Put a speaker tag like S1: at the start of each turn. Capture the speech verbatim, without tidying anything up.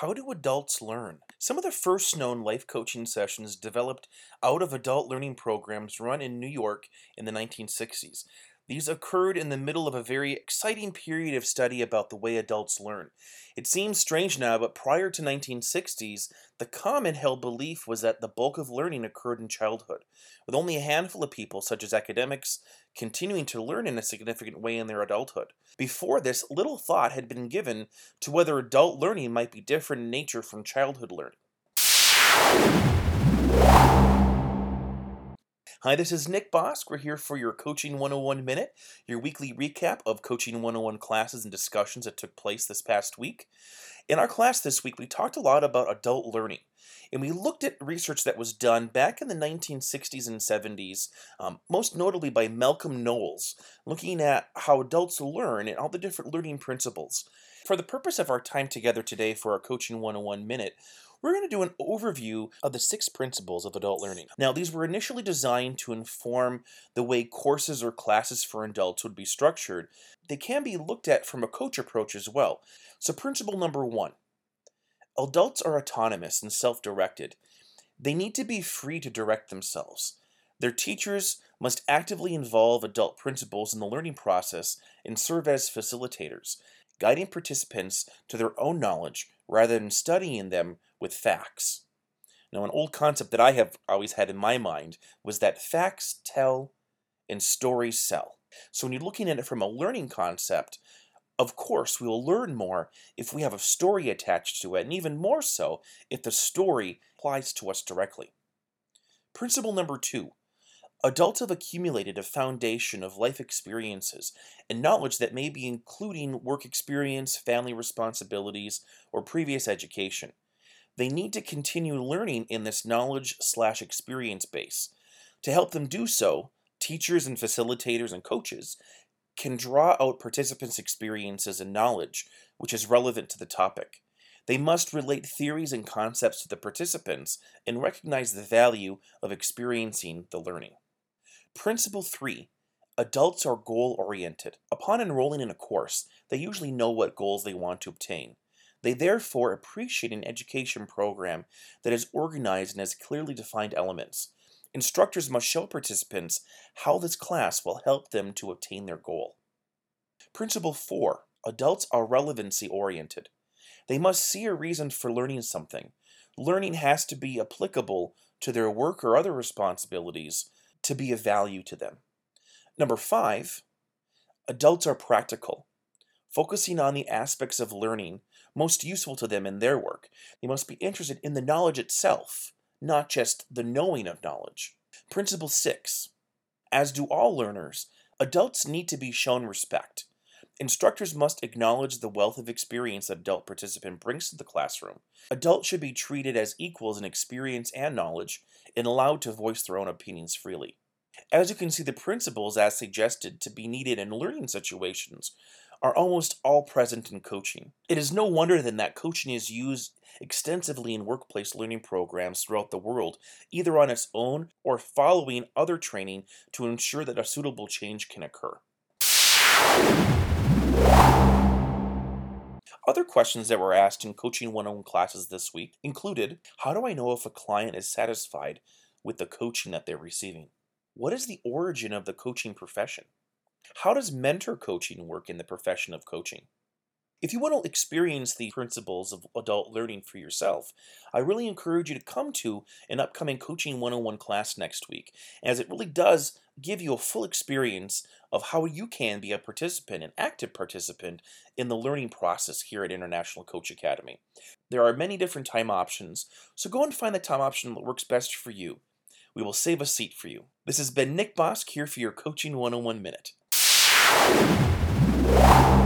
S1: How do adults learn? Some of the first known life coaching sessions developed out of adult learning programs run in New York in the nineteen sixties. These occurred in the middle of a very exciting period of study about the way adults learn. It seems strange now, but prior to nineteen sixties, the common held belief was that the bulk of learning occurred in childhood, with only a handful of people, such as academics, continuing to learn in a significant way in their adulthood. Before this, little thought had been given to whether adult learning might be different in nature from childhood learning. Hi, this is Nick Bosk. We're here for your Coaching one oh one Minute, your weekly recap of Coaching one oh one classes and discussions that took place this past week. In our class this week, we talked a lot about adult learning, and we looked at research that was done back in the nineteen sixties and seventies, um, most notably by Malcolm Knowles, looking at how adults learn and all the different learning principles. For the purpose of our time together today for our Coaching one oh one Minute, we're going to do an overview of the six principles of adult learning. Now, these were initially designed to inform the way courses or classes for adults would be structured. They can be looked at from a coach approach as well. So principle number one, adults are autonomous and self-directed. They need to be free to direct themselves. Their teachers must actively involve adult principals in the learning process and serve as facilitators, guiding participants to their own knowledge rather than studying them with facts. Now, an old concept that I have always had in my mind was that facts tell and stories sell. So when you're looking at it from a learning concept, of course, we will learn more if we have a story attached to it, and even more so if the story applies to us directly. Principle number two, adults have accumulated a foundation of life experiences and knowledge that may be including work experience, family responsibilities, or previous education. They need to continue learning in this knowledge slash experience base. To help them do so, teachers and facilitators and coaches can draw out participants' experiences and knowledge, which is relevant to the topic. They must relate theories and concepts to the participants and recognize the value of experiencing the learning. Principle three, adults are goal-oriented. Upon enrolling in a course, they usually know what goals they want to obtain. They therefore appreciate an education program that is organized and has clearly defined elements. Instructors must show participants how this class will help them to obtain their goal. Principle four, adults are relevancy-oriented. They must see a reason for learning something. Learning has to be applicable to their work or other responsibilities to be of value to them. Number five, adults are practical, focusing on the aspects of learning most useful to them in their work. They must be interested in the knowledge itself, not just the knowing of knowledge. Principle six, as do all learners, adults need to be shown respect. Instructors must acknowledge the wealth of experience that adult participant brings to the classroom. Adults should be treated as equals in experience and knowledge and allowed to voice their own opinions freely. As you can see, the principles as suggested to be needed in learning situations are almost all present in coaching. It is no wonder then that coaching is used extensively in workplace learning programs throughout the world, either on its own or following other training to ensure that a suitable change can occur. Other questions that were asked in Coaching one oh one classes this week included, how do I know if a client is satisfied with the coaching that they're receiving? What is the origin of the coaching profession? How does mentor coaching work in the profession of coaching? If you want to experience the principles of adult learning for yourself, I really encourage you to come to an upcoming Coaching one oh one class next week, as it really does give you a full experience of how you can be a participant, an active participant in the learning process here at International Coach Academy. There are many different time options, so go and find the time option that works best for you. We will save a seat for you. This has been Nick Bosk here for your Coaching one oh one Minute.